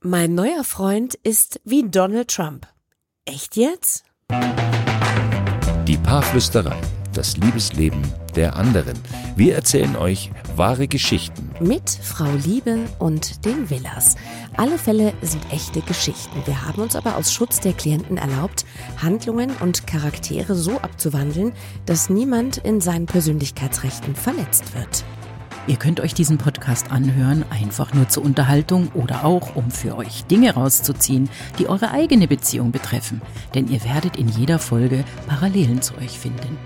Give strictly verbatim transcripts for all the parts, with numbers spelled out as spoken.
Mein neuer Freund ist wie Donald Trump. Echt jetzt? Die Paarflüsterei, das Liebesleben der anderen. Wir erzählen euch wahre Geschichten. Mit Frau Liebe und den Villas. Alle Fälle sind echte Geschichten. Wir haben uns aber aus Schutz der Klienten erlaubt, Handlungen und Charaktere so abzuwandeln, dass niemand in seinen Persönlichkeitsrechten verletzt wird. Ihr könnt euch diesen Podcast anhören, einfach nur zur Unterhaltung oder auch, um für euch Dinge rauszuziehen, die eure eigene Beziehung betreffen. Denn ihr werdet in jeder Folge Parallelen zu euch finden.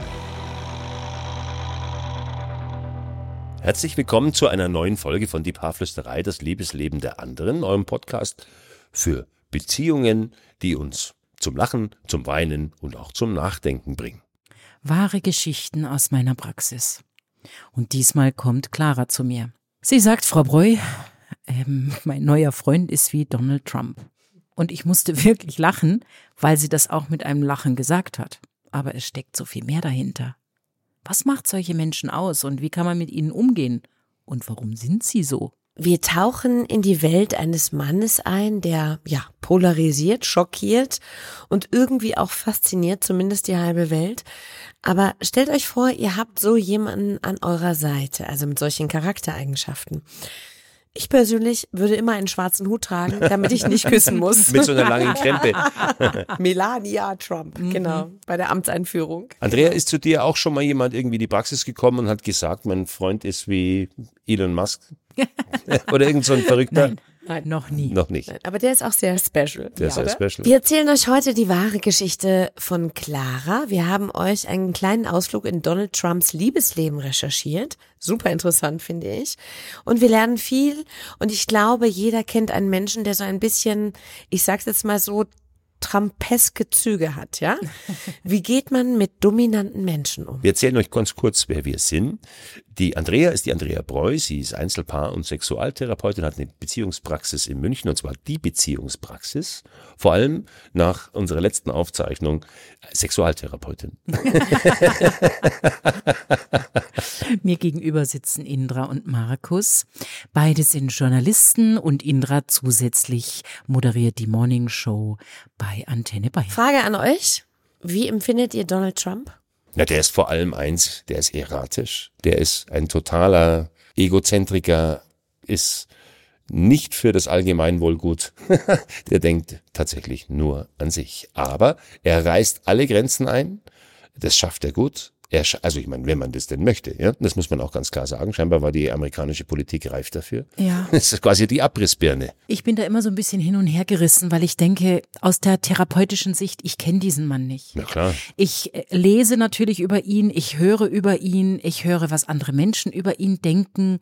Herzlich willkommen zu einer neuen Folge von Die Paarflüsterei, das Liebesleben der anderen, eurem Podcast für Beziehungen, die uns zum Lachen, zum Weinen und auch zum Nachdenken bringen. Wahre Geschichten aus meiner Praxis. Und diesmal kommt Clara zu mir. Sie sagt, Frau Breu, ähm, mein neuer Freund ist wie Donald Trump. Und ich musste wirklich lachen, weil sie das auch mit einem Lachen gesagt hat. Aber es steckt so viel mehr dahinter. Was macht solche Menschen aus und wie kann man mit ihnen umgehen? Und warum sind sie so? Wir tauchen in die Welt eines Mannes ein, der ja polarisiert, schockiert und irgendwie auch fasziniert, zumindest die halbe Welt. Aber stellt euch vor, ihr habt so jemanden an eurer Seite, also mit solchen Charaktereigenschaften. Ich persönlich würde immer einen schwarzen Hut tragen, damit ich nicht küssen muss. Mit so einer langen Krempe. Melania Trump, mhm. Genau, bei der Amtseinführung. Andrea, ist zu dir auch schon mal jemand irgendwie in die Praxis gekommen und hat gesagt, mein Freund ist wie Elon Musk? Oder irgend so ein Verrückter? Nein. Nein, noch nie. Noch nicht. Nein, aber der ist auch sehr special. Der ist ja, sehr special. Wir erzählen euch heute die wahre Geschichte von Clara. Wir haben euch einen kleinen Ausflug in Donald Trumps Liebesleben recherchiert. Super interessant, finde ich. Und wir lernen viel. Und ich glaube, jeder kennt einen Menschen, der so ein bisschen, ich sag's jetzt mal so, trumpeske Züge hat, ja? Wie geht man mit dominanten Menschen um? Wir erzählen euch ganz kurz, wer wir sind. Die Andrea ist die Andrea Breu, sie ist Einzelpaar- und Sexualtherapeutin, hat eine Beziehungspraxis in München, und zwar die Beziehungspraxis, vor allem nach unserer letzten Aufzeichnung Sexualtherapeutin. Mir gegenüber sitzen Indra und Markus. Beide sind Journalisten und Indra zusätzlich moderiert die Morning Show bei Antenne Bayern. Frage an euch, wie empfindet ihr Donald Trump? Na, der ist vor allem eins, der ist erratisch, der ist ein totaler Egozentriker, ist nicht für das Allgemeinwohl gut. Der denkt tatsächlich nur an sich. Aber er reißt alle Grenzen ein, das schafft er gut. Er, also ich meine, wenn man das denn möchte, ja, das muss man auch ganz klar sagen. Scheinbar war die amerikanische Politik reif dafür. Ja. Das ist quasi die Abrissbirne. Ich bin da immer so ein bisschen hin und her gerissen, weil ich denke, aus der therapeutischen Sicht, ich kenne diesen Mann nicht. Na klar. Ich lese natürlich über ihn, ich höre über ihn, ich höre, was andere Menschen über ihn denken.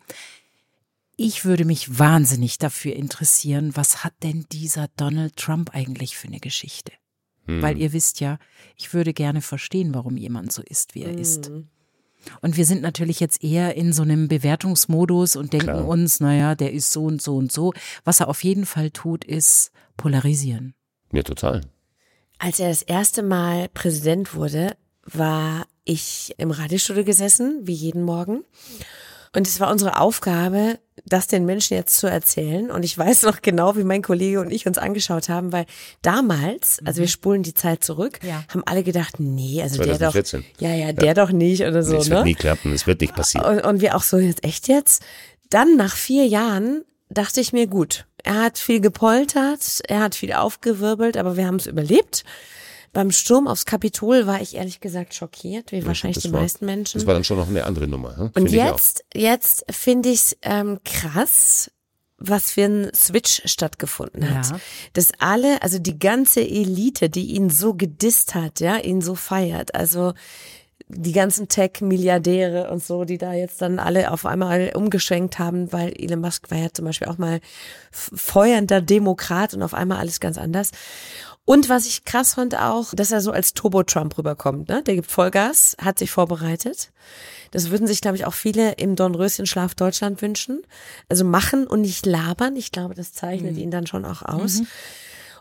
Ich würde mich wahnsinnig dafür interessieren, was hat denn dieser Donald Trump eigentlich für eine Geschichte? Hm. Weil ihr wisst ja, ich würde gerne verstehen, warum jemand so ist, wie er hm. ist. Und wir sind natürlich jetzt eher in so einem Bewertungsmodus und denken Klar. uns, naja, der ist so und so und so. Was er auf jeden Fall tut, ist polarisieren. Ja, total. Als er das erste Mal Präsident wurde, war ich im Radiostudio gesessen, wie jeden Morgen. Und es war unsere Aufgabe, das den Menschen jetzt zu erzählen. Und ich weiß noch genau, wie mein Kollege und ich uns angeschaut haben, weil damals, also wir spulen die Zeit zurück, ja. haben alle gedacht, nee, also der doch, ja, ja, der ja. doch nicht oder so. Es ne? wird nie klappen, es wird nicht passieren. Und, und wir auch so, jetzt echt jetzt? Dann nach vier Jahren dachte ich mir, gut, er hat viel gepoltert, er hat viel aufgewirbelt, aber wir haben es überlebt. Beim Sturm aufs Kapitol war ich ehrlich gesagt schockiert, wie ja, wahrscheinlich die war, meisten Menschen. Das war dann schon noch eine andere Nummer. Hm? Und jetzt, jetzt finde ich es ähm, krass, was für ein Switch stattgefunden hat. Ja. Dass alle, also die ganze Elite, die ihn so gedisst hat, ja, ihn so feiert, also die ganzen Tech-Milliardäre und so, die da jetzt dann alle auf einmal umgeschwenkt haben, weil Elon Musk war ja zum Beispiel auch mal feuernder Demokrat und auf einmal alles ganz anders. Und was ich krass fand auch, dass er so als Turbo-Trump rüberkommt, ne? Der gibt Vollgas, hat sich vorbereitet. Das würden sich, glaube ich, auch viele im Dornröschenschlaf Deutschland wünschen. Also machen und nicht labern. Ich glaube, das zeichnet mhm. ihn dann schon auch aus. Mhm.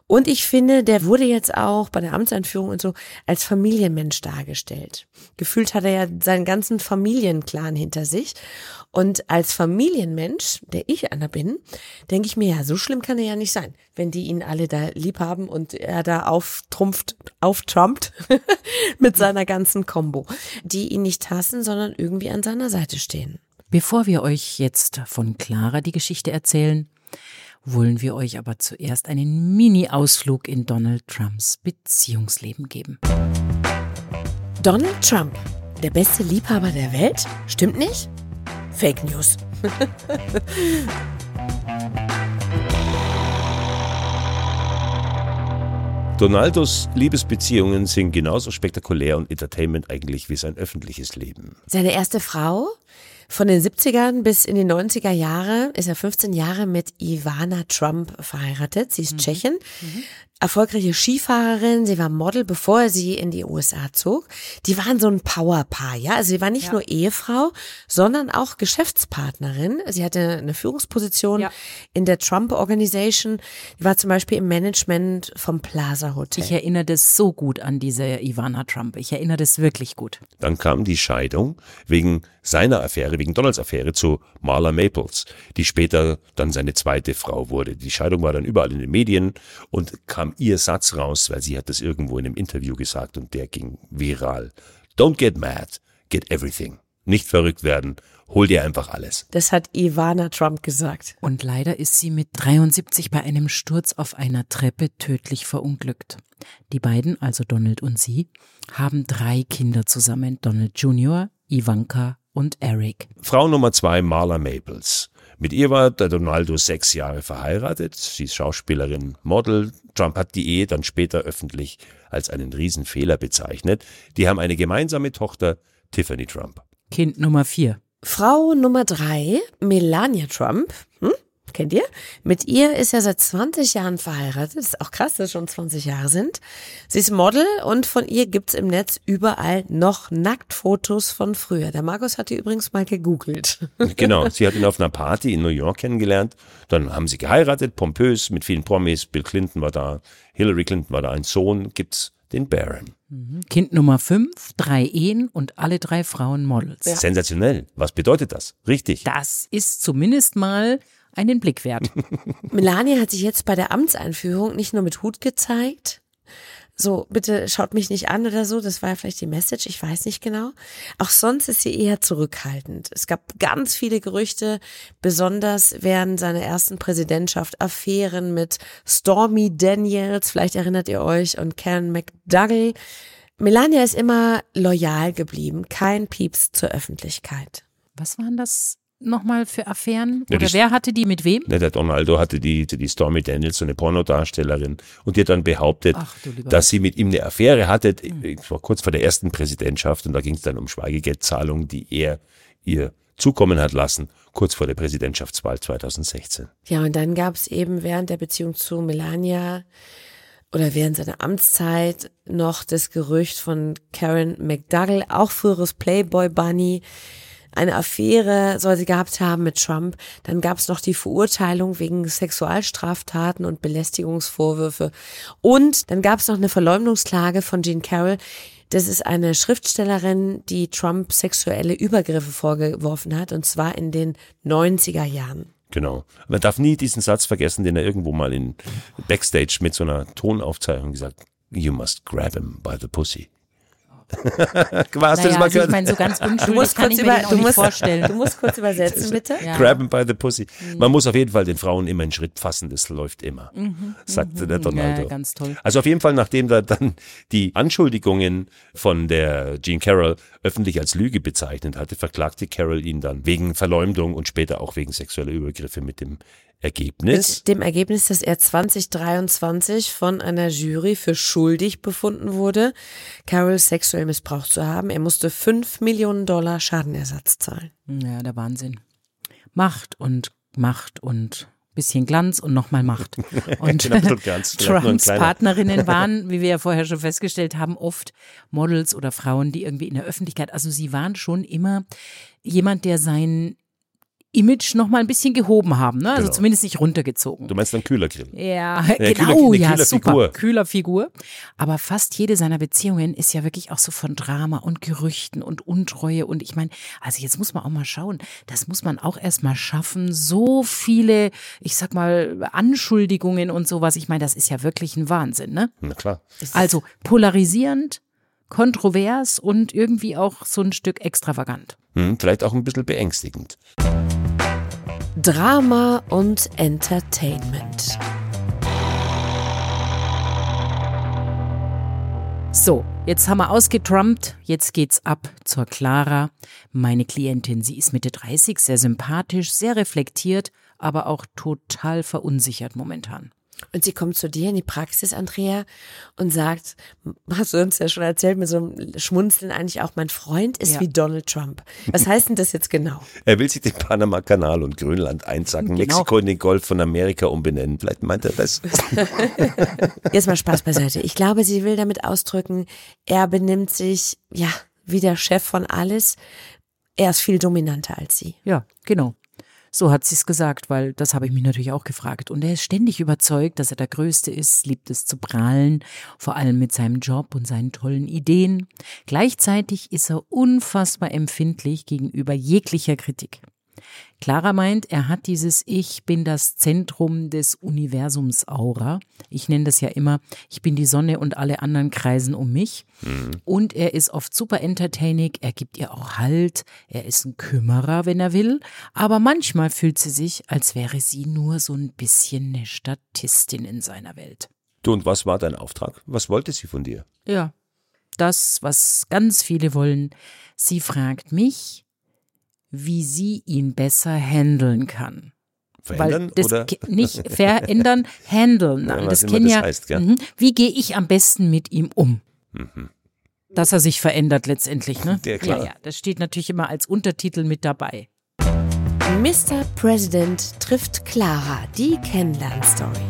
Und ich finde, der wurde jetzt auch bei der Amtseinführung und so als Familienmensch dargestellt. Gefühlt hat er ja seinen ganzen Familienclan hinter sich. Und als Familienmensch, der ich einer bin, denke ich mir, ja, so schlimm kann er ja nicht sein, wenn die ihn alle da lieb haben und er da auftrumpft, auftrumpt mit seiner ganzen Combo, die ihn nicht hassen, sondern irgendwie an seiner Seite stehen. Bevor wir euch jetzt von Clara die Geschichte erzählen, wollen wir euch aber zuerst einen Mini-Ausflug in Donald Trumps Beziehungsleben geben. Donald Trump, der beste Liebhaber der Welt? Stimmt nicht? Fake News. Donaldos Liebesbeziehungen sind genauso spektakulär und Entertainment eigentlich wie sein öffentliches Leben. Seine erste Frau? Von den siebzigern bis in die neunziger Jahre ist er fünfzehn Jahre mit Ivana Trump verheiratet. Sie ist mhm. Tschechin, mhm. erfolgreiche Skifahrerin. Sie war Model, bevor sie in die U S A zog. Die waren so ein Powerpaar, ja. Also sie war nicht ja. nur Ehefrau, sondern auch Geschäftspartnerin. Sie hatte eine Führungsposition ja. in der Trump Organization. Die war zum Beispiel im Management vom Plaza Hotel. Ich erinnere das so gut an diese Ivana Trump. Ich erinnere das wirklich gut. Dann kam die Scheidung wegen seiner Affäre, wegen Donalds Affäre zu Marla Maples, die später dann seine zweite Frau wurde. Die Scheidung war dann überall in den Medien und kam ihr Satz raus, weil sie hat das irgendwo in einem Interview gesagt und der ging viral. Don't get mad, get everything. Nicht verrückt werden, hol dir einfach alles. Das hat Ivana Trump gesagt. Und leider ist sie mit dreiundsiebzig bei einem Sturz auf einer Treppe tödlich verunglückt. Die beiden, also Donald und sie, haben drei Kinder zusammen, Donald Junior, Ivanka und Eric. Frau Nummer zwei, Marla Maples. Mit ihr war der Donaldo sechs Jahre verheiratet. Sie ist Schauspielerin, Model. Trump hat die Ehe dann später öffentlich als einen Riesenfehler bezeichnet. Die haben eine gemeinsame Tochter, Tiffany Trump. Kind Nummer vier. Frau Nummer drei, Melania Trump. Hm? Kennt ihr? Mit ihr ist er seit zwanzig Jahren verheiratet. Das ist auch krass, dass es schon zwanzig Jahre sind. Sie ist Model und von ihr gibt's im Netz überall noch Nacktfotos von früher. Der Markus hat die übrigens mal gegoogelt. Genau, sie hat ihn auf einer Party in New York kennengelernt. Dann haben sie geheiratet, pompös, mit vielen Promis. Bill Clinton war da, Hillary Clinton war da, ein Sohn. Gibt's den Baron. Kind Nummer fünf, drei Ehen und alle drei Frauen Models. Ja. Sensationell. Was bedeutet das? Richtig. Das ist zumindest mal einen Blick wert. Melania hat sich jetzt bei der Amtseinführung nicht nur mit Hut gezeigt, so bitte schaut mich nicht an oder so, das war ja vielleicht die Message, ich weiß nicht genau. Auch sonst ist sie eher zurückhaltend. Es gab ganz viele Gerüchte, besonders während seiner ersten Präsidentschaft, Affären mit Stormy Daniels, vielleicht erinnert ihr euch, und Karen McDougal. Melania ist immer loyal geblieben, kein Pieps zur Öffentlichkeit. Was waren das nochmal für Affären? Oder ja, die, wer hatte die mit wem? Ne, der Donaldo hatte die, die Stormy Daniels, so eine Pornodarstellerin, und die hat dann behauptet, Ach, dass sie mit ihm eine Affäre hatte. Mhm. Das war kurz vor der ersten Präsidentschaft und da ging es dann um Schweigegeldzahlungen, die er ihr zukommen hat lassen, kurz vor der Präsidentschaftswahl zweitausendsechzehn. Ja, und dann gab es eben während der Beziehung zu Melania oder während seiner Amtszeit noch das Gerücht von Karen McDougal, auch früheres Playboy-Bunny, eine Affäre soll sie gehabt haben mit Trump. Dann gab es noch die Verurteilung wegen Sexualstraftaten und Belästigungsvorwürfe. Und dann gab es noch eine Verleumdungsklage von Jean Carroll. Das ist eine Schriftstellerin, die Trump sexuelle Übergriffe vorgeworfen hat, und zwar in den neunziger Jahren. Genau. Man darf nie diesen Satz vergessen, den er irgendwo mal in Backstage mit so einer Tonaufzeichnung gesagt hat. You must grab him by the pussy. Hast naja, du das mal gehört? Also ich meine, so ganz unschuldig kann ich mir den auch nicht vorstellen. Du musst kurz übersetzen, bitte. Ja. Grab him by the pussy. Man muss auf jeden Fall den Frauen immer einen Schritt fassen, das läuft immer, mhm, sagte mhm. der Donaldo. Ja, ganz toll. Also auf jeden Fall, nachdem da dann die Anschuldigungen von der Jean Carroll öffentlich als Lüge bezeichnet hatte, verklagte Carroll ihn dann wegen Verleumdung und später auch wegen sexueller Übergriffe mit dem Ergebnis? Mit dem Ergebnis, dass er zwanzig dreiundzwanzig von einer Jury für schuldig befunden wurde, Carroll sexuell missbraucht zu haben. Er musste fünf Millionen Dollar Schadenersatz zahlen. Ja, der Wahnsinn. Macht und Macht und bisschen Glanz und nochmal Macht. Und ganz, Trumps Partnerinnen waren, wie wir ja vorher schon festgestellt haben, oft Models oder Frauen, die irgendwie in der Öffentlichkeit, also sie waren schon immer jemand, der sein Image noch mal ein bisschen gehoben haben, ne? Also Genau. zumindest nicht runtergezogen. Du meinst einen Kühlergrill? Ja, Ja, genau, Kühler, ja, Kühler super, Figur. Kühlerfigur. Aber fast jede seiner Beziehungen ist ja wirklich auch so von Drama und Gerüchten und Untreue und ich meine, also jetzt muss man auch mal schauen, das muss man auch erst mal schaffen, so viele, ich sag mal, Anschuldigungen und sowas, ich meine, das ist ja wirklich ein Wahnsinn, ne? Na klar. Also polarisierend, kontrovers und irgendwie auch so ein Stück extravagant. Hm, vielleicht auch ein bisschen beängstigend. Drama und Entertainment. So, jetzt haben wir ausgetrumpt, jetzt geht's ab zur Clara, meine Klientin. Sie ist Mitte dreißig, sehr sympathisch, sehr reflektiert, aber auch total verunsichert momentan. Und sie kommt zu dir in die Praxis, Andrea, und sagt, hast du uns ja schon erzählt, mit so einem Schmunzeln eigentlich auch, mein Freund ist Ja. wie Donald Trump. Was heißt denn das jetzt genau? Er will sich den Panama-Kanal und Grönland einsacken, Genau. Mexiko in den Golf von Amerika umbenennen. Vielleicht meint er das. Jetzt mal Spaß beiseite. Ich glaube, sie will damit ausdrücken, er benimmt sich, ja, wie der Chef von alles. Er ist viel dominanter als sie. Ja, genau. So hat sie es gesagt, weil das habe ich mich natürlich auch gefragt. Und er ist ständig überzeugt, dass er der Größte ist, liebt es zu prahlen, vor allem mit seinem Job und seinen tollen Ideen. Gleichzeitig ist er unfassbar empfindlich gegenüber jeglicher Kritik. Clara meint, er hat dieses Ich bin das Zentrum des Universums Aura. Ich nenne das ja immer, ich bin die Sonne und alle anderen kreisen um mich. Mhm. Und er ist oft super entertaining, er gibt ihr auch Halt, er ist ein Kümmerer, wenn er will. Aber manchmal fühlt sie sich, als wäre sie nur so ein bisschen eine Statistin in seiner Welt. Du, und was war dein Auftrag? Was wollte sie von dir? Ja, das, was ganz viele wollen. Sie fragt mich, wie sie ihn besser handeln kann. Verändern Weil das oder? ke- nicht verändern, handeln. Ja, Nein, was das immer kennen das ja. heißt, gell? Mhm. Wie gehe ich am besten mit ihm um? Mhm. Dass er sich verändert letztendlich, ne? Ja, klar. ja, ja, das steht natürlich immer als Untertitel mit dabei. Mister President trifft Clara, die Kennenlernstory.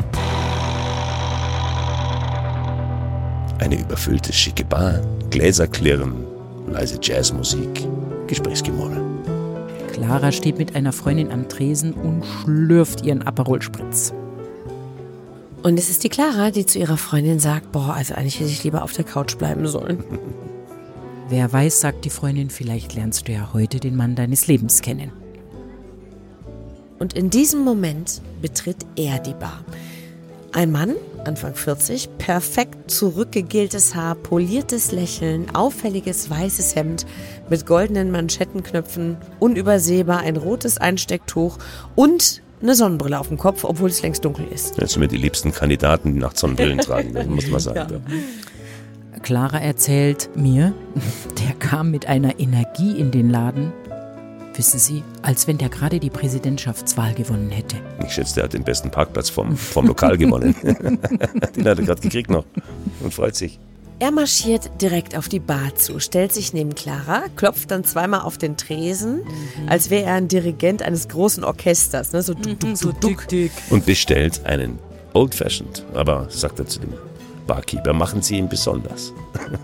Eine überfüllte, schicke Bar, Gläser klirren, leise Jazzmusik, Gesprächsgemurmel. Clara steht mit einer Freundin am Tresen und schlürft ihren Aperol Spritz. Und es ist die Clara, die zu ihrer Freundin sagt, boah, also eigentlich hätte ich lieber auf der Couch bleiben sollen. Wer weiß, sagt die Freundin, vielleicht lernst du ja heute den Mann deines Lebens kennen. Und in diesem Moment betritt er die Bar. Ein Mann, Anfang vierzig, perfekt zurückgegeltes Haar, poliertes Lächeln, auffälliges weißes Hemd mit goldenen Manschettenknöpfen, unübersehbar ein rotes Einstecktuch und eine Sonnenbrille auf dem Kopf, obwohl es längst dunkel ist. Das sind mir die liebsten Kandidaten, die nachts Sonnenbrillen tragen, das muss man sagen. Ja. Clara erzählt mir, der kam mit einer Energie in den Laden, wissen Sie, als wenn der gerade die Präsidentschaftswahl gewonnen hätte. Ich schätze, der hat den besten Parkplatz vom, vom Lokal gewonnen. Den hat er gerade gekriegt noch und freut sich. Er marschiert direkt auf die Bar zu, stellt sich neben Clara, klopft dann zweimal auf den Tresen, mhm. als wäre er ein Dirigent eines großen Orchesters, ne? So duck, duck, duck, duck. Und bestellt einen Old Fashioned. Aber, sagt er zu dem Barkeeper, machen Sie ihn besonders.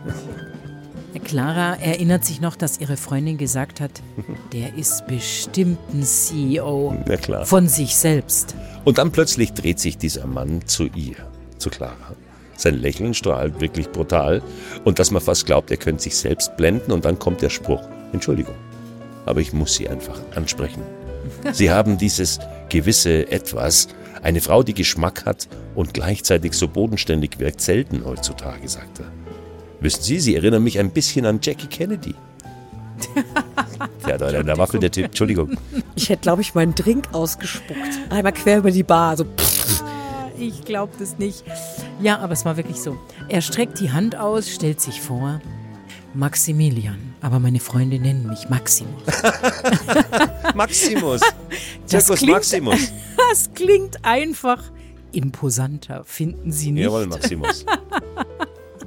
Clara erinnert sich noch, dass ihre Freundin gesagt hat, der ist bestimmt ein C E O Ja, klar. von sich selbst. Und dann plötzlich dreht sich dieser Mann zu ihr, zu Clara. Sein Lächeln strahlt wirklich brutal und dass man fast glaubt, er könnte sich selbst blenden und dann kommt der Spruch, Entschuldigung, aber ich muss Sie einfach ansprechen. Sie haben dieses gewisse Etwas, eine Frau, die Geschmack hat und gleichzeitig so bodenständig wirkt, selten heutzutage, sagt er. Wissen Sie, Sie erinnern mich ein bisschen an Jackie Kennedy. Ja, da, da waffelt der Typ, Entschuldigung. Ich hätte, glaube ich, meinen Drink ausgespuckt. Einmal quer über die Bar, so pff. Ich glaube das nicht. Ja, aber es war wirklich so. Er streckt die Hand aus, stellt sich vor. Maximilian, aber meine Freunde nennen mich Maximus. Maximus. Das Zirkus klingt, Maximus. Das klingt einfach imposanter, finden Sie nicht? Jawohl, Maximus.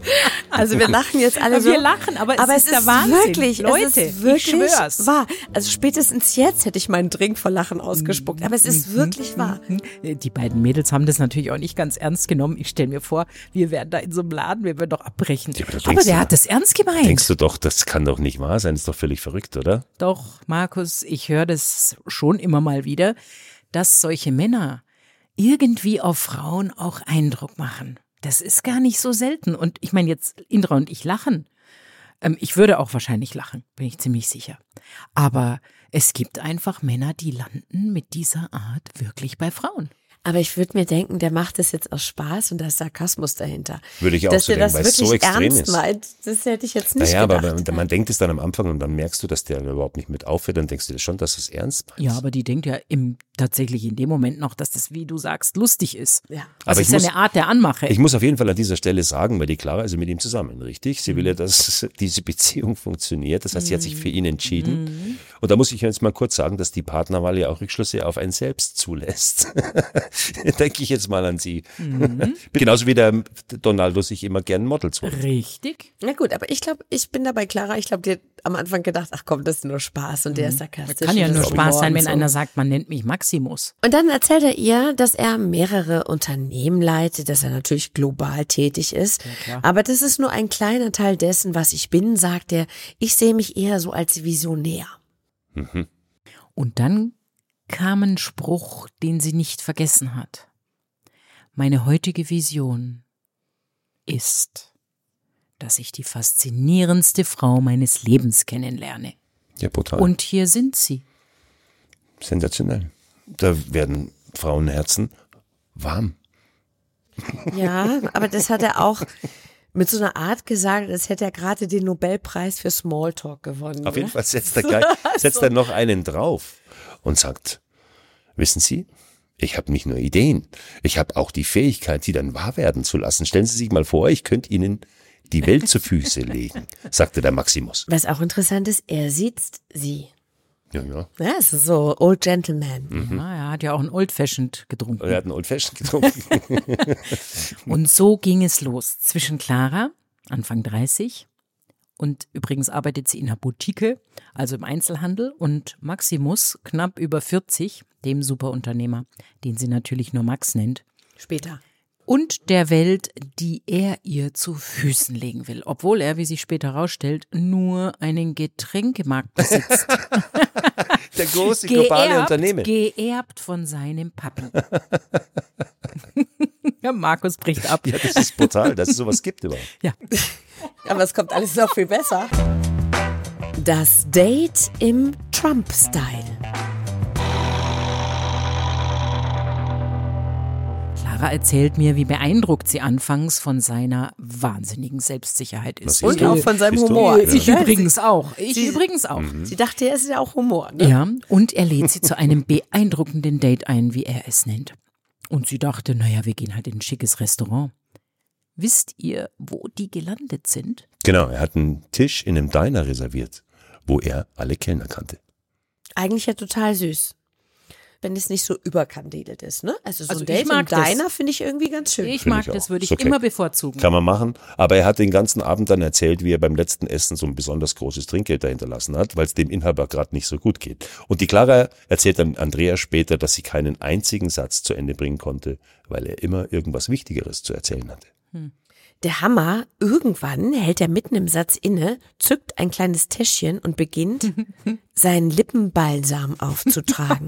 Also wir lachen jetzt alle Ja, so. wir lachen, aber es aber ist es der ist Wahnsinn. wirklich, Leute, es ist ich wirklich schwör's. wahr. Also spätestens jetzt hätte ich meinen Drink vor Lachen ausgespuckt, aber es ist wirklich wahr. Die beiden Mädels haben das natürlich auch nicht ganz ernst genommen. Ich stelle mir vor, wir wären da in so einem Laden, wir würden doch abbrechen. Ja, aber da aber denkst der du- hat das ernst gemeint. Denkst du doch, das kann doch nicht wahr sein, das ist doch völlig verrückt, oder? Doch, Markus, ich höre das schon immer mal wieder, dass solche Männer irgendwie auf Frauen auch Eindruck machen. Das ist gar nicht so selten. Und ich meine jetzt, Indra und ich lachen. Ähm, ich würde auch wahrscheinlich lachen, bin ich ziemlich sicher. Aber es gibt einfach Männer, die landen mit dieser Art wirklich bei Frauen. Aber ich würde mir denken, der macht das jetzt aus Spaß und da ist Sarkasmus dahinter. Würde ich auch dass so der denken, das weil es so wirklich extrem ernst ist. meint, das hätte ich jetzt nicht Naja, aber gedacht. man, man denkt es dann am Anfang und dann merkst du, dass der überhaupt nicht mit aufhört, dann denkst du dir schon, dass es ernst meint. Ja, aber die denkt ja im, tatsächlich in dem Moment noch, dass das, wie du sagst, lustig ist. Ja. Das Aber ist ich ja muss- eine Art der Anmache. Ich muss auf jeden Fall an dieser Stelle sagen, weil die Clara ist ja mit ihm zusammen, richtig? Sie will ja, dass diese Beziehung funktioniert. Das heißt, sie hat sich für ihn entschieden. Und da muss ich jetzt mal kurz sagen, dass die Partnerwahl ja auch Rückschlüsse auf einen selbst zulässt. Denke ich jetzt mal an sie. Genauso wie der Donaldo sich immer gern Models holt. Richtig. Na gut, aber ich glaube, ich bin dabei Clara. Ich glaube, die hat am Anfang gedacht, ach komm, das ist nur Spaß und der ist sarkastisch. Kann ja und nur das ist Spaß Humor sein, und wenn so. einer sagt, man nennt mich Maximus. Und dann erzählt er ihr, dass er mehrere Unternehmen leitet, dass er natürlich global tätig ist. klar. Aber das ist nur ein kleiner Teil dessen, was ich bin, sagt er. Ich sehe mich eher so als Visionär. Und dann kam ein Spruch, den sie nicht vergessen hat. Meine heutige Vision ist, dass ich die faszinierendste Frau meines Lebens kennenlerne. Ja, brutal. Und hier sind sie. Sensationell. Da werden Frauenherzen warm. Ja, aber das hat er auch mit so einer Art gesagt, als hätte er gerade den Nobelpreis für Smalltalk gewonnen. Auf jeden oder? Fall setzt er, gleich, setzt er noch einen drauf und sagt, wissen Sie, ich habe nicht nur Ideen, ich habe auch die Fähigkeit, die dann wahr werden zu lassen. Stellen Sie sich mal vor, ich könnte Ihnen die Welt zu Füße legen, sagte der Maximus. Was auch interessant ist, er sieht sie. Ja, ja. Ja, es ist so Old Gentleman. Ja, er hat ja auch ein Old Fashioned getrunken. Er hat einen Old Fashioned getrunken. Und so ging es los zwischen Clara, Anfang dreißig, und übrigens arbeitet sie in einer Boutique, also im Einzelhandel, und Maximus, knapp über vierzig, dem Superunternehmer, den sie natürlich nur Max nennt, Später. und der Welt, die er ihr zu Füßen legen will, obwohl er, wie sich später herausstellt, nur einen Getränkemarkt besitzt. Der große globale geerbt, Unternehmen. geerbt von seinem Papi. Ja, Markus bricht ab. Ja, das ist brutal, dass es sowas gibt überhaupt. Ja. Aber es kommt alles noch viel besser. Das Date im Trump-Style. Clara erzählt mir, wie beeindruckt sie anfangs von seiner wahnsinnigen Selbstsicherheit ist. Was Und ist auch du? von seinem Siehst du? Humor. Ja. Ich Ja, übrigens auch. Ich sie- übrigens auch. Sie dachte, er ist ja auch Humor. Ne? Ja, und er lädt sie zu einem beeindruckenden Date ein, wie er es nennt. Und sie dachte, naja, wir gehen halt in ein schickes Restaurant. Wisst ihr, wo die gelandet sind? Genau, er hat einen Tisch in einem Diner reserviert, wo er alle Kellner kannte. Eigentlich ja total süß. Wenn es nicht so überkandidelt ist, ne? Also so Also ein ich Date im mag das. Diner finde ich irgendwie ganz schön. Ich Finde mag ich das, auch. würde ich Ist okay. immer bevorzugen. Kann man machen, aber er hat den ganzen Abend dann erzählt, wie er beim letzten Essen so ein besonders großes Trinkgeld dahinterlassen hat, weil es dem Inhaber gerade nicht so gut geht. Und die Clara erzählt dann Andrea später, dass sie keinen einzigen Satz zu Ende bringen konnte, weil er immer irgendwas Wichtigeres zu erzählen hatte. Der Hammer, irgendwann hält er mitten im Satz inne, zückt ein kleines Täschchen und beginnt, seinen Lippenbalsam aufzutragen.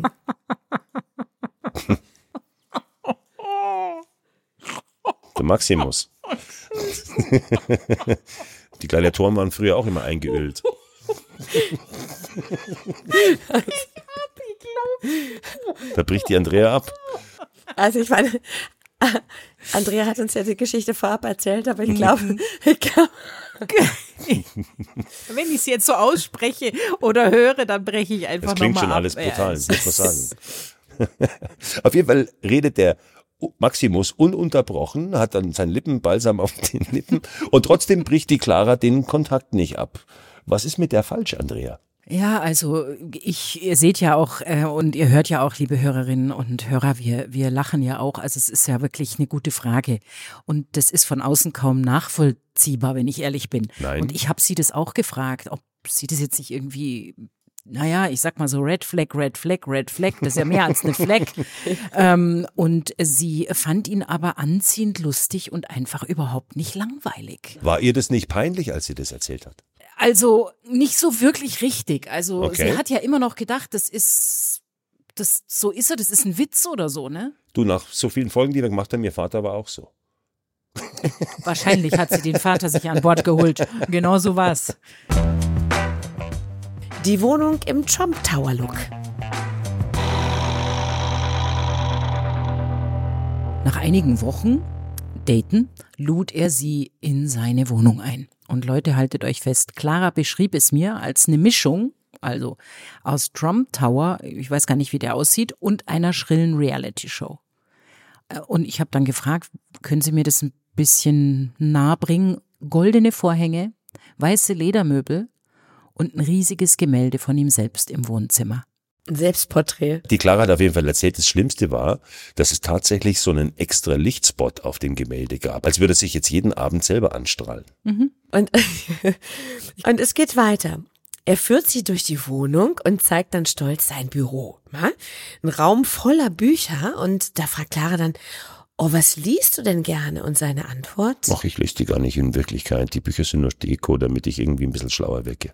Der Maximus. Die Gladiatoren waren früher auch immer eingeölt. Da bricht die Andrea ab. Also ich meine, Andrea hat uns ja die Geschichte vorab erzählt, aber ich glaube, ich glaube, Wenn ich es jetzt so ausspreche oder höre, dann breche ich einfach Das klingt nochmal schon ab. alles brutal, Ja, muss man sagen. Auf jeden Fall redet der Maximus ununterbrochen, hat dann seinen Lippenbalsam auf den Lippen und trotzdem bricht die Clara den Kontakt nicht ab. Was ist mit der falsch, Andrea? Ja, also ich, ihr seht ja auch äh, und ihr hört ja auch, liebe Hörerinnen und Hörer, wir, wir lachen ja auch. Also es ist ja wirklich eine gute Frage. Und das ist von außen kaum nachvollziehbar, wenn ich ehrlich bin. Nein. Und ich habe sie das auch gefragt, ob sie das jetzt nicht irgendwie, naja, ich sag mal so Red Flag, Red Flag, Red Flag, das ist ja mehr als eine Flag. ähm, und sie fand ihn aber anziehend, lustig und einfach überhaupt nicht langweilig. War ihr das nicht peinlich, als sie das erzählt hat? Also nicht so wirklich richtig. Also Okay. sie hat ja immer noch gedacht, das ist, das so ist er, das ist ein Witz oder so, ne? Du, nach so vielen Folgen, die wir gemacht haben, ihr Vater war auch so. Wahrscheinlich hat sie den Vater sich an Bord geholt. Genau so war's. Die Wohnung im Trump Tower Look. Nach einigen Wochen Daten lud er sie in seine Wohnung ein. Und Leute, haltet euch fest, Clara beschrieb es mir als eine Mischung, also aus Trump Tower, ich weiß gar nicht, wie der aussieht, und einer schrillen Reality-Show. Und ich habe dann gefragt, können Sie mir das ein bisschen nahe bringen? Goldene Vorhänge, weiße Ledermöbel und ein riesiges Gemälde von ihm selbst im Wohnzimmer. Selbstporträt. Die Clara hat auf jeden Fall erzählt, das Schlimmste war, dass es tatsächlich so einen extra Lichtspot auf dem Gemälde gab, als würde er sich jetzt jeden Abend selber anstrahlen. Mhm. Und, und es geht weiter. Er führt sie durch die Wohnung und zeigt dann stolz sein Büro. Ja? Ein Raum voller Bücher und da fragt Clara dann, oh, was liest du denn gerne? Und seine Antwort? Ach, ich lese die gar nicht in Wirklichkeit. Die Bücher sind nur Deko, damit ich irgendwie ein bisschen schlauer wirke.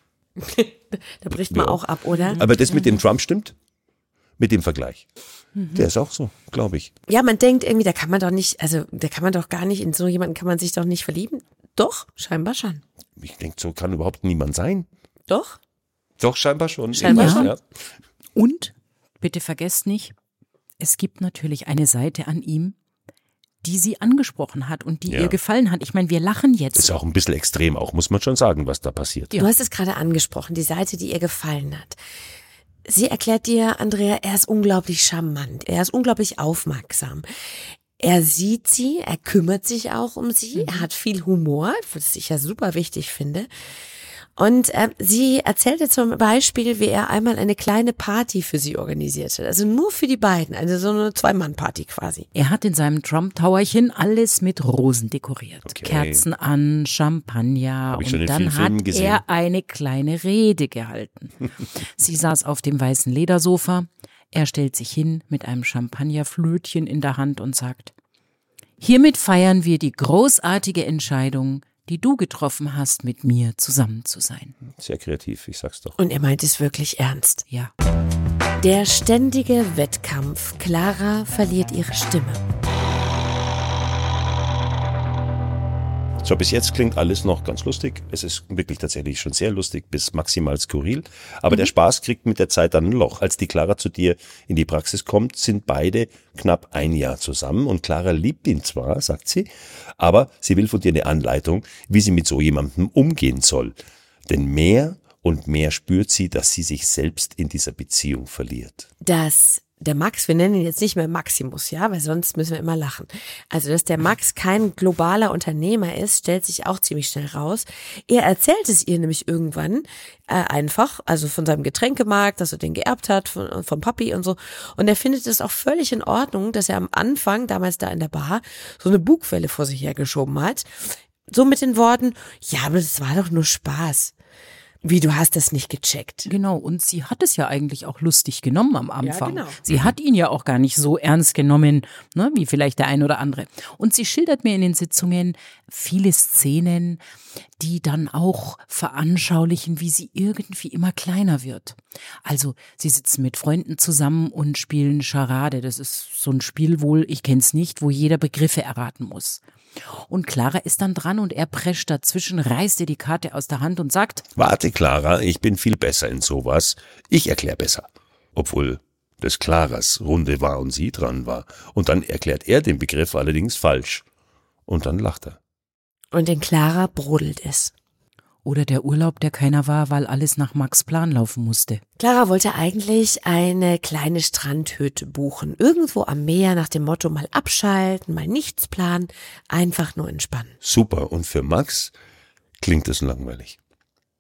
Da bricht man Ja. auch ab, oder? Aber das mit dem Trump stimmt? Mit dem Vergleich. Mhm. Der ist auch so, glaube ich. Ja, man denkt irgendwie, da kann man doch nicht, also da kann man doch gar nicht, in so jemanden kann man sich doch nicht verlieben. Doch, scheinbar schon. Ich denke, so kann überhaupt niemand sein. Doch? Doch, scheinbar schon. Scheinbar Ja. schon. Ja. Und, bitte vergesst nicht, es gibt natürlich eine Seite an ihm, die sie angesprochen hat und die Ja. ihr gefallen hat. Ich meine, wir lachen jetzt. Das ist auch ein bisschen extrem, auch muss man schon sagen, was da passiert. Du hast es gerade angesprochen, die Seite, die ihr gefallen hat. Sie erklärt dir, Andrea, er ist unglaublich charmant, er ist unglaublich aufmerksam. Er sieht sie, er kümmert sich auch um sie, er hat viel Humor, was ich ja super wichtig finde. Und äh, sie erzählte zum Beispiel, wie er einmal eine kleine Party für sie organisierte. Also nur für die beiden, also so eine Zwei-Mann-Party quasi. Er hat in seinem Trump-Towerchen alles mit Rosen dekoriert. Okay. Kerzen an, Champagner Hab ich schon in und dann vielen Filmen hat gesehen. er eine kleine Rede gehalten. Sie saß auf dem weißen Ledersofa. Er stellt sich hin mit einem Champagnerflötchen in der Hand und sagt, hiermit feiern wir die großartige Entscheidung, die du getroffen hast, mit mir zusammen zu sein. Sehr kreativ, ich sag's doch. Und er meint es wirklich ernst. Ja. Der ständige Wettkampf. Clara verliert ihre Stimme. So, bis jetzt klingt alles noch ganz lustig. Es ist wirklich tatsächlich schon sehr lustig bis maximal skurril. Aber der Spaß kriegt mit der Zeit dann ein Loch. Als die Clara zu dir in die Praxis kommt, sind beide knapp ein Jahr zusammen. Und Clara liebt ihn zwar, sagt sie, aber sie will von dir eine Anleitung, wie sie mit so jemandem umgehen soll. Denn mehr und mehr spürt sie, dass sie sich selbst in dieser Beziehung verliert. Dass der Max, wir nennen ihn jetzt nicht mehr Maximus, ja, weil sonst müssen wir immer lachen. Also, dass der Max kein globaler Unternehmer ist, stellt sich auch ziemlich schnell raus. Er erzählt es ihr nämlich irgendwann äh, einfach, also von seinem Getränkemarkt, dass er den geerbt hat, von, von Papi und so. Und er findet es auch völlig in Ordnung, dass er am Anfang, damals da in der Bar, so eine Bugwelle vor sich hergeschoben hat. So mit den Worten, ja, aber das war doch nur Spaß. Wie, du hast das nicht gecheckt? Genau, und sie hat es ja eigentlich auch lustig genommen am Anfang. genau. Sie hat ihn ja auch gar nicht so ernst genommen, ne, wie vielleicht der ein oder andere. Und sie schildert mir in den Sitzungen viele Szenen, die dann auch veranschaulichen, wie sie irgendwie immer kleiner wird. Also sie sitzen mit Freunden zusammen und spielen Charade. Das ist so ein Spiel wohl, ich kenn's nicht, wo jeder Begriffe erraten muss. Und Clara ist dann dran und er prescht dazwischen, reißt ihr die Karte aus der Hand und sagt, Warte, Clara, ich bin viel besser in sowas. Ich erkläre besser. Obwohl das Claras Runde war und sie dran war. Und dann erklärt er den Begriff allerdings falsch. Und dann lacht er. Und in Clara brodelt es. oder der Urlaub, der keiner war, weil alles nach Max' Plan laufen musste. Clara wollte eigentlich eine kleine Strandhütte buchen. Irgendwo am Meer nach dem Motto mal abschalten, mal nichts planen, einfach nur entspannen. Super. Und für Max klingt es langweilig.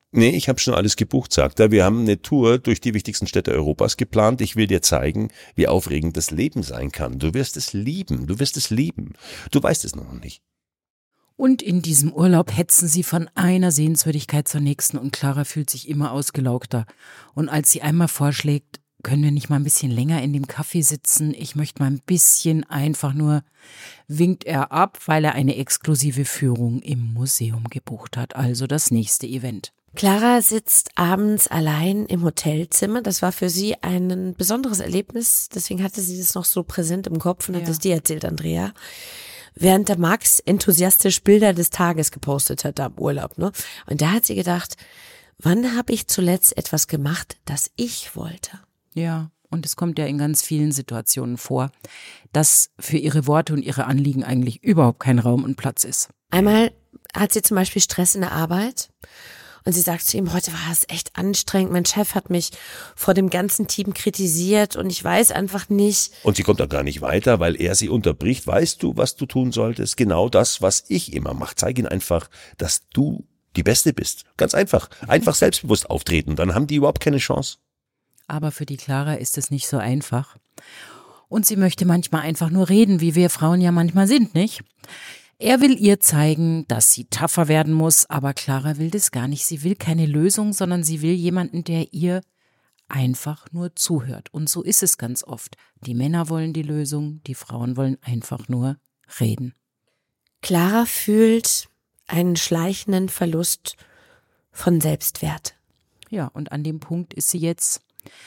Nee, ich habe schon alles gebucht, sagt er. Wir haben eine Tour durch die wichtigsten Städte Europas geplant. Ich will dir zeigen, wie aufregend das Leben sein kann. Du wirst es lieben, du wirst es lieben. Du weißt es noch nicht. Und in diesem Urlaub hetzen sie von einer Sehenswürdigkeit zur nächsten und Clara fühlt sich immer ausgelaugter. Und als sie einmal vorschlägt, können wir nicht mal ein bisschen länger in dem Café sitzen? Ich möchte mal ein bisschen einfach nur, winkt er ab, weil er eine exklusive Führung im Museum gebucht hat, also das nächste Event. Clara sitzt abends allein im Hotelzimmer. Das war für sie ein besonderes Erlebnis. Deswegen hatte sie das noch so präsent im Kopf und hat Ja. es dir erzählt, Andrea. Während der Max enthusiastisch Bilder des Tages gepostet hat am Urlaub, ne? Und da hat sie gedacht, wann habe ich zuletzt etwas gemacht, das ich wollte? Ja, und es kommt ja in ganz vielen Situationen vor, dass für ihre Worte und ihre Anliegen eigentlich überhaupt kein Raum und Platz ist. Einmal hat sie zum Beispiel Stress in der Arbeit und sie sagt zu ihm, heute war es echt anstrengend, mein Chef hat mich vor dem ganzen Team kritisiert und ich weiß einfach nicht. Und sie kommt da gar nicht weiter, weil er sie unterbricht. Weißt du, was du tun solltest? Genau das, was ich immer mache. Zeig ihnen einfach, dass du die Beste bist. Ganz einfach. Einfach selbstbewusst auftreten, dann haben die überhaupt keine Chance. Aber für die Clara ist es nicht so einfach. Und sie möchte manchmal einfach nur reden, wie wir Frauen ja manchmal sind, nicht? Er will ihr zeigen, dass sie tougher werden muss, aber Clara will das gar nicht. Sie will keine Lösung, sondern sie will jemanden, der ihr einfach nur zuhört. Und so ist es ganz oft. Die Männer wollen die Lösung, die Frauen wollen einfach nur reden. Clara fühlt einen schleichenden Verlust von Selbstwert. Ja, und an dem Punkt ist sie jetzt.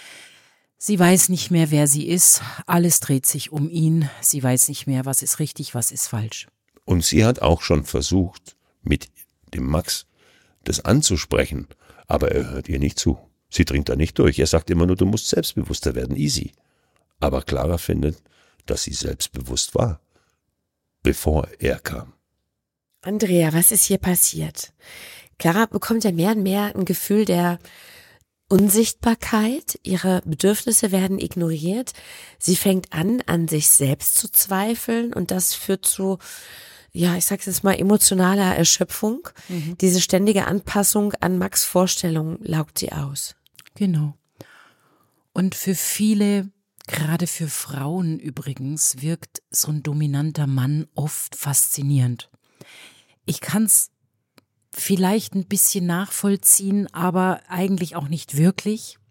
Sie weiß nicht mehr, wer sie ist. Alles dreht sich um ihn. Sie weiß nicht mehr, was ist richtig, was ist falsch. Und sie hat auch schon versucht, mit dem Max das anzusprechen, aber er hört ihr nicht zu. Sie dringt da nicht durch. Er sagt immer nur, du musst selbstbewusster werden, easy. Aber Clara findet, dass sie selbstbewusst war, bevor er kam. Andrea, was ist hier passiert? Clara bekommt ja mehr und mehr ein Gefühl der Unsichtbarkeit, ihre Bedürfnisse werden ignoriert, sie fängt an, an sich selbst zu zweifeln und das führt zu, ja, ich sag's jetzt mal, emotionaler Erschöpfung. Mhm. Diese ständige Anpassung an Max' Vorstellungen laugt sie aus. Genau. Und für viele, gerade für Frauen übrigens, wirkt so ein dominanter Mann oft faszinierend. Ich kann's vielleicht ein bisschen nachvollziehen, aber eigentlich auch nicht wirklich.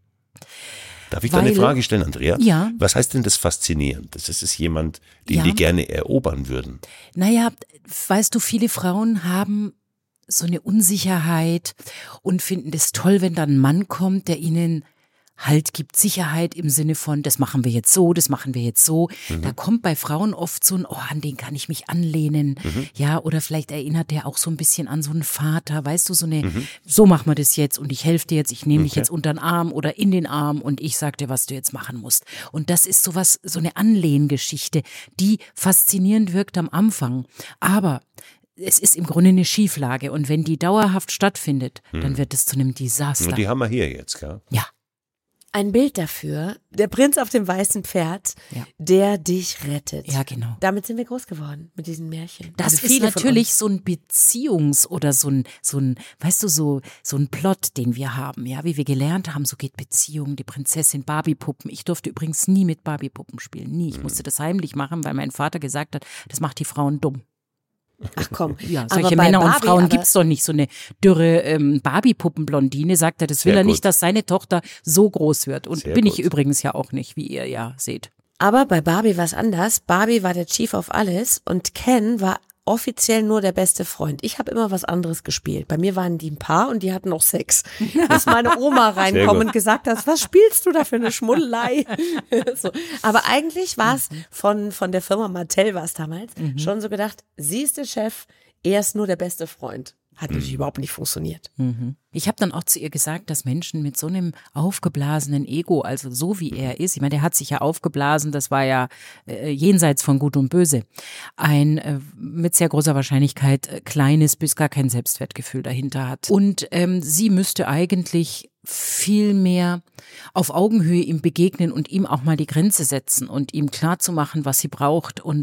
Darf ich da eine Frage stellen, Andrea? Ja. Was heißt denn das faszinierend? Das ist es jemand, den ja. die gerne erobern würden? Naja, weißt du, viele Frauen haben so eine Unsicherheit und finden es toll, wenn dann ein Mann kommt, der ihnen Halt gibt, Sicherheit im Sinne von, das machen wir jetzt so, das machen wir jetzt so. Mhm. Da kommt bei Frauen oft so ein, oh, an den kann ich mich anlehnen. Mhm. Ja, oder vielleicht erinnert der auch so ein bisschen an so einen Vater, weißt du, so eine, mhm. so machen wir das jetzt und ich helfe dir jetzt, ich nehme okay. dich jetzt unter den Arm oder in den Arm und ich sag dir, was du jetzt machen musst. Und das ist sowas, so eine Anlehngeschichte, die faszinierend wirkt am Anfang. Aber es ist im Grunde eine Schieflage und wenn die dauerhaft stattfindet, mhm. dann wird es zu einem Desaster. Und die haben wir hier jetzt, gell? Ja. Ein Bild dafür, der Prinz auf dem weißen Pferd, ja. der dich rettet. Ja, genau. Damit sind wir groß geworden, mit diesen Märchen. Das also ist natürlich so ein Beziehungs- oder so ein, so ein, weißt du, so, so ein Plot, den wir haben, ja, wie wir gelernt haben, so geht Beziehung, die Prinzessin, Barbie-Puppen. Ich durfte übrigens nie mit Barbie-Puppen spielen, nie. Ich mhm. musste das heimlich machen, weil mein Vater gesagt hat, das macht die Frauen dumm. Ach komm. Ja, solche Männer Barbie, und Frauen gibt's doch nicht. So eine dürre ähm, Barbie-Puppen-Blondine, sagt er, das will er nicht, dass seine Tochter so groß wird. Und Sehr bin gut. ich übrigens ja auch nicht, wie ihr ja seht. Aber bei Barbie war es anders. Barbie war der Chief of alles und Ken war offiziell nur der beste Freund. Ich habe immer was anderes gespielt. Bei mir waren die ein Paar und die hatten auch Sex. Bis meine Oma reinkommt und gesagt hat, was spielst du da für eine Schmuddelei? so. Aber eigentlich war es von, von der Firma Mattel war es damals mhm. schon so gedacht, sie ist der Chef, er ist nur der beste Freund. Hat natürlich mhm. überhaupt nicht funktioniert. Mhm. Ich habe dann auch zu ihr gesagt, dass Menschen mit so einem aufgeblasenen Ego, also so wie er ist, ich meine, der hat sich ja aufgeblasen, das war ja äh, jenseits von Gut und Böse, ein äh, mit sehr großer Wahrscheinlichkeit äh, kleines bis gar kein Selbstwertgefühl dahinter hat. Und ähm, sie müsste eigentlich viel mehr auf Augenhöhe ihm begegnen und ihm auch mal die Grenze setzen und ihm klarzumachen, was sie braucht und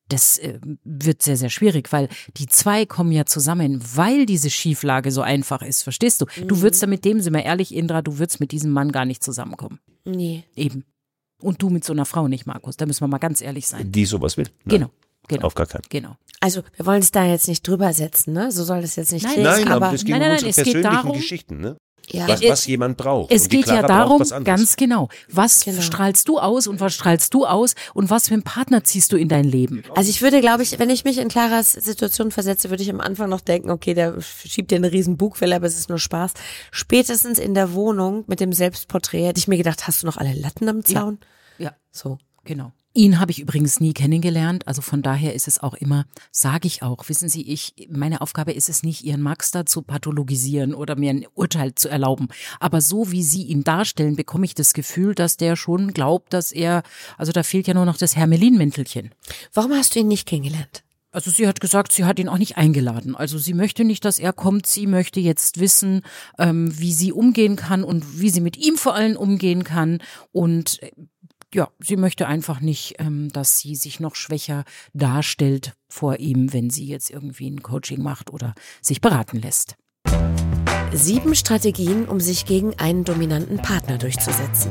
das äh, wird sehr, sehr schwierig, weil die zwei kommen ja zusammen, weil diese Schieflage so einfach ist, verstehst du? Mhm. Du würdest da mit dem, sind wir ehrlich, Indra, du würdest mit diesem Mann gar nicht zusammenkommen. Nee. Eben. Und du mit so einer Frau nicht, Markus, da müssen wir mal ganz ehrlich sein. Die sowas will? Nein. Genau. Genau. Auf gar keinen. Genau. Also wir wollen es da jetzt nicht drüber setzen, ne? So soll das jetzt nicht Nein, klingen. Nein, aber, aber es geht nein, um nein, unsere es geht persönlichen darum, Geschichten, ne? Ja. Was, was jemand braucht. Es und die geht ja Clara darum, braucht was anderes. ganz genau, was Genau. strahlst du aus und was strahlst du aus und was für einen Partner ziehst du in dein Leben? Also ich würde, glaube ich, wenn ich mich in Claras Situation versetze, würde ich am Anfang noch denken, okay, der schiebt dir eine riesen Bugwelle, aber es ist nur Spaß. Spätestens in der Wohnung mit dem Selbstporträt hätte ich mir gedacht, hast du noch alle Latten am Zaun? Ja, So. genau. Ihn habe ich übrigens nie kennengelernt, also von daher ist es auch immer, sage ich auch, wissen Sie, ich, meine Aufgabe ist es nicht, Ihren Max da zu pathologisieren oder mir ein Urteil zu erlauben, aber so wie Sie ihn darstellen, bekomme ich das Gefühl, dass der schon glaubt, dass er, also da fehlt ja nur noch das Hermelin-Mäntelchen. Warum hast du ihn nicht kennengelernt? Also sie hat gesagt, sie hat ihn auch nicht eingeladen. Also sie möchte nicht, dass er kommt. Sie möchte jetzt wissen, ähm, wie sie umgehen kann und wie sie mit ihm vor allem umgehen kann. Und äh, ja, sie möchte einfach nicht, ähm, dass sie sich noch schwächer darstellt vor ihm, wenn sie jetzt irgendwie ein Coaching macht oder sich beraten lässt. Sieben Strategien, um sich gegen einen dominanten Partner durchzusetzen.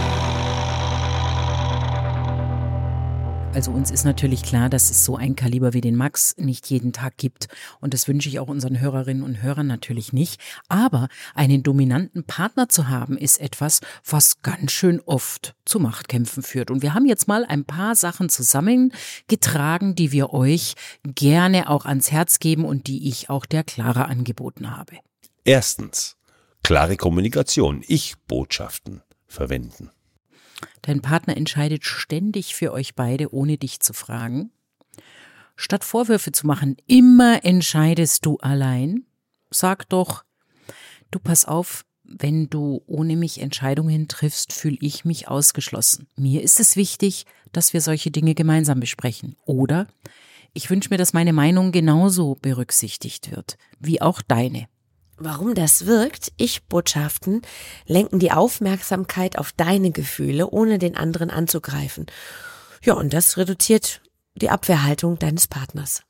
Also uns ist natürlich klar, dass es so ein Kaliber wie den Max nicht jeden Tag gibt. Und das wünsche ich auch unseren Hörerinnen und Hörern natürlich nicht. Aber einen dominanten Partner zu haben, ist etwas, was ganz schön oft zu Machtkämpfen führt. Und wir haben jetzt mal ein paar Sachen zusammengetragen, die wir euch gerne auch ans Herz geben und die ich auch der Clara angeboten habe. Erstens, klare Kommunikation, Ich-Botschaften verwenden. Dein Partner entscheidet ständig für euch beide, ohne dich zu fragen. Statt Vorwürfe zu machen, immer entscheidest du allein. Sag doch, du pass auf, wenn du ohne mich Entscheidungen triffst, fühle ich mich ausgeschlossen. Mir ist es wichtig, dass wir solche Dinge gemeinsam besprechen. Oder ich wünsche mir, dass meine Meinung genauso berücksichtigt wird, wie auch deine. Warum das wirkt? Ich-Botschaften lenken die Aufmerksamkeit auf deine Gefühle, ohne den anderen anzugreifen. Ja, und das reduziert die Abwehrhaltung deines Partners.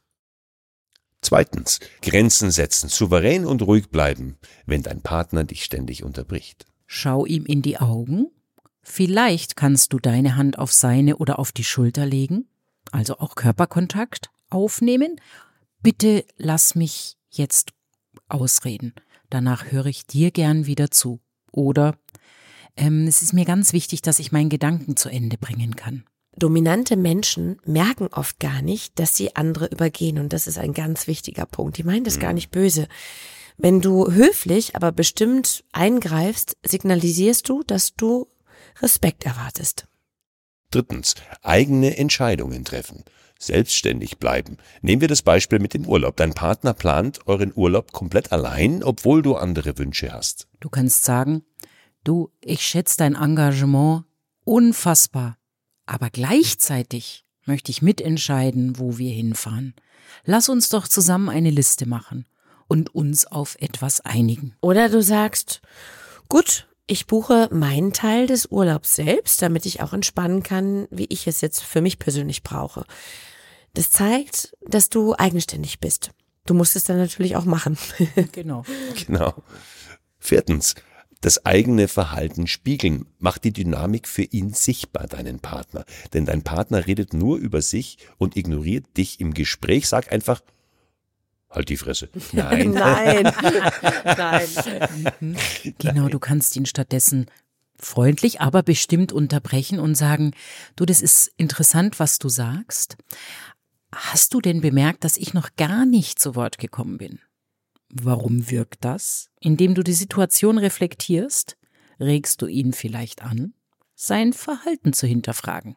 Zweitens, Grenzen setzen, souverän und ruhig bleiben, wenn dein Partner dich ständig unterbricht. Schau ihm in die Augen. Vielleicht kannst du deine Hand auf seine oder auf die Schulter legen, also auch Körperkontakt aufnehmen. Bitte lass mich jetzt ausreden. Danach höre ich dir gern wieder zu. Oder ähm, es ist mir ganz wichtig, dass ich meinen Gedanken zu Ende bringen kann. Dominante Menschen merken oft gar nicht, dass sie andere übergehen. Und das ist ein ganz wichtiger Punkt. Die meinen das gar nicht böse. Wenn du höflich, aber bestimmt eingreifst, signalisierst du, dass du Respekt erwartest. Drittens, eigene Entscheidungen treffen. Selbstständig bleiben. Nehmen wir das Beispiel mit dem Urlaub. Dein Partner plant euren Urlaub komplett allein, obwohl du andere Wünsche hast. Du kannst sagen, du, ich schätze dein Engagement unfassbar, aber gleichzeitig möchte ich mitentscheiden, wo wir hinfahren. Lass uns doch zusammen eine Liste machen und uns auf etwas einigen. Oder du sagst, gut, ich buche meinen Teil des Urlaubs selbst, damit ich auch entspannen kann, wie ich es jetzt für mich persönlich brauche. Das zeigt, dass du eigenständig bist. Du musst es dann natürlich auch machen. Genau. Genau. Viertens, das eigene Verhalten spiegeln. Mach die Dynamik für ihn sichtbar, deinen Partner. Denn dein Partner redet nur über sich und ignoriert dich im Gespräch. Sag einfach, halt die Fresse. Nein. Nein. Nein. Genau, du kannst ihn stattdessen freundlich, aber bestimmt unterbrechen und sagen, du, das ist interessant, was du sagst. Hast du denn bemerkt, dass ich noch gar nicht zu Wort gekommen bin? Warum wirkt das? Indem du die Situation reflektierst, regst du ihn vielleicht an, sein Verhalten zu hinterfragen.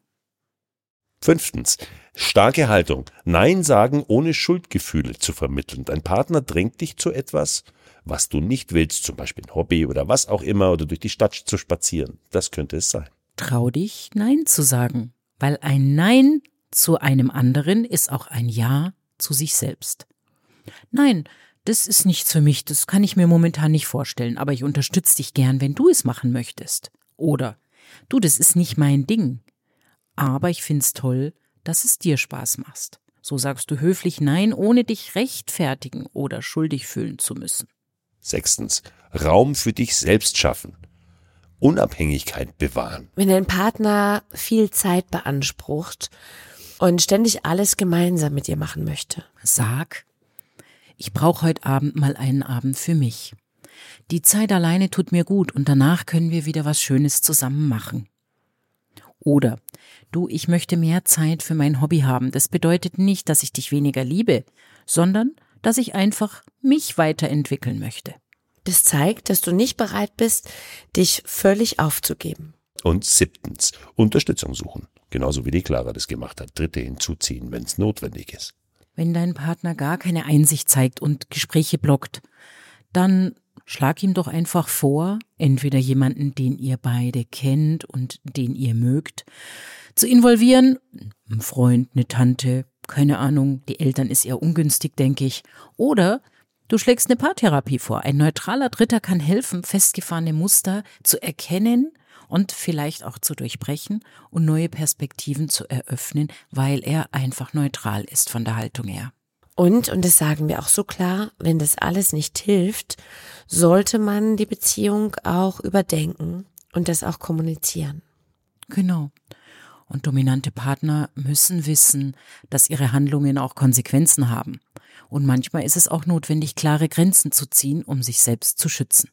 Fünftens, starke Haltung. Nein sagen, ohne Schuldgefühle zu vermitteln. Dein Partner drängt dich zu etwas, was du nicht willst, zum Beispiel ein Hobby oder was auch immer, oder durch die Stadt zu spazieren. Das könnte es sein. Trau dich, Nein zu sagen, weil ein Nein zu einem anderen ist auch ein Ja zu sich selbst. Nein, das ist nichts für mich, das kann ich mir momentan nicht vorstellen, aber ich unterstütze dich gern, wenn du es machen möchtest. Oder, du, das ist nicht mein Ding, aber ich find's toll, dass es dir Spaß macht. So sagst du höflich Nein, ohne dich rechtfertigen oder schuldig fühlen zu müssen. Sechstens, Raum für dich selbst schaffen. Unabhängigkeit bewahren. Wenn dein Partner viel Zeit beansprucht und ständig alles gemeinsam mit dir machen möchte. Sag, ich brauche heute Abend mal einen Abend für mich. Die Zeit alleine tut mir gut und danach können wir wieder was Schönes zusammen machen. Oder, du, ich möchte mehr Zeit für mein Hobby haben. Das bedeutet nicht, dass ich dich weniger liebe, sondern, dass ich einfach mich weiterentwickeln möchte. Das zeigt, dass du nicht bereit bist, dich völlig aufzugeben. Und siebtens, Unterstützung suchen. Genauso wie die Clara das gemacht hat. Dritte hinzuziehen, wenn es notwendig ist. Wenn dein Partner gar keine Einsicht zeigt und Gespräche blockt, dann schlag ihm doch einfach vor, entweder jemanden, den ihr beide kennt und den ihr mögt, zu involvieren, ein Freund, eine Tante, keine Ahnung, die Eltern ist eher ungünstig, denke ich, oder du schlägst eine Paartherapie vor. Ein neutraler Dritter kann helfen, festgefahrene Muster zu erkennen und vielleicht auch zu durchbrechen und neue Perspektiven zu eröffnen, weil er einfach neutral ist von der Haltung her. Und, und das sagen wir auch so klar, wenn das alles nicht hilft, sollte man die Beziehung auch überdenken und das auch kommunizieren. Genau. Und dominante Partner müssen wissen, dass ihre Handlungen auch Konsequenzen haben. Und manchmal ist es auch notwendig, klare Grenzen zu ziehen, um sich selbst zu schützen.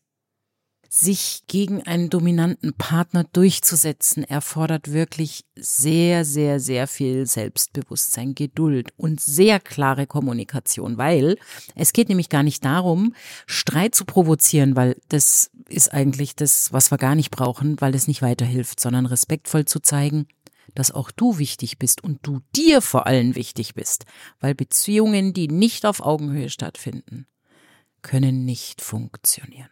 Sich gegen einen dominanten Partner durchzusetzen, erfordert wirklich sehr, sehr, sehr viel Selbstbewusstsein, Geduld und sehr klare Kommunikation, weil es geht nämlich gar nicht darum, Streit zu provozieren, weil das ist eigentlich das, was wir gar nicht brauchen, weil es nicht weiterhilft, sondern respektvoll zu zeigen, dass auch du wichtig bist und du dir vor allem wichtig bist, weil Beziehungen, die nicht auf Augenhöhe stattfinden, können nicht funktionieren.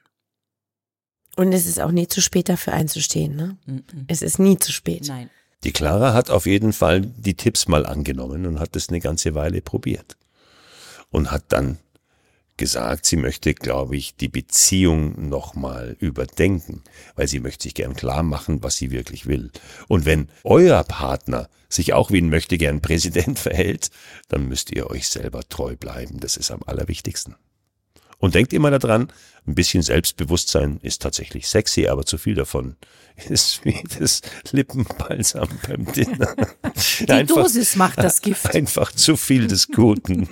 Und es ist auch nie zu spät, dafür einzustehen, ne? Mm-mm. Es ist nie zu spät. Nein. Die Clara hat auf jeden Fall die Tipps mal angenommen und hat das eine ganze Weile probiert. Und hat dann gesagt, sie möchte, glaube ich, die Beziehung nochmal überdenken, weil sie möchte sich gern klar machen, was sie wirklich will. Und wenn euer Partner sich auch wie ein möchtegern Präsident verhält, dann müsst ihr euch selber treu bleiben. Das ist am allerwichtigsten. Und denkt immer daran, ein bisschen Selbstbewusstsein ist tatsächlich sexy, aber zu viel davon ist wie das Lippenbalsam beim Dinner. Die einfach, Dosis macht das Gift. Einfach zu viel des Guten.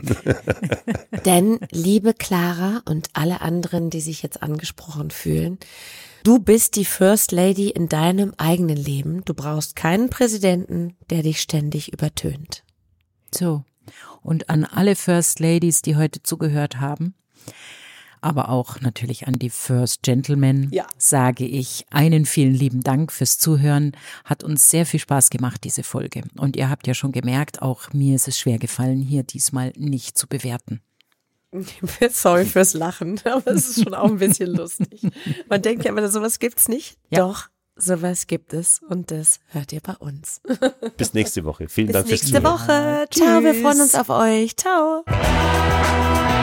Denn, liebe Clara und alle anderen, die sich jetzt angesprochen fühlen, du bist die First Lady in deinem eigenen Leben. Du brauchst keinen Präsidenten, der dich ständig übertönt. So, und an alle First Ladies, die heute zugehört haben, aber auch natürlich an die First Gentlemen, ja, sage ich einen vielen lieben Dank fürs Zuhören. Hat uns sehr viel Spaß gemacht, diese Folge. Und ihr habt ja schon gemerkt, auch mir ist es schwer gefallen, hier diesmal nicht zu bewerten. Sorry fürs Lachen, aber es ist schon auch ein bisschen lustig. Man denkt ja immer, sowas gibt's nicht. Ja. Doch, sowas gibt es und das hört ihr bei uns. Bis nächste Woche. Vielen Bis Dank fürs Zuhören. Bis nächste Woche. Ciao, wir freuen uns auf euch. Ciao.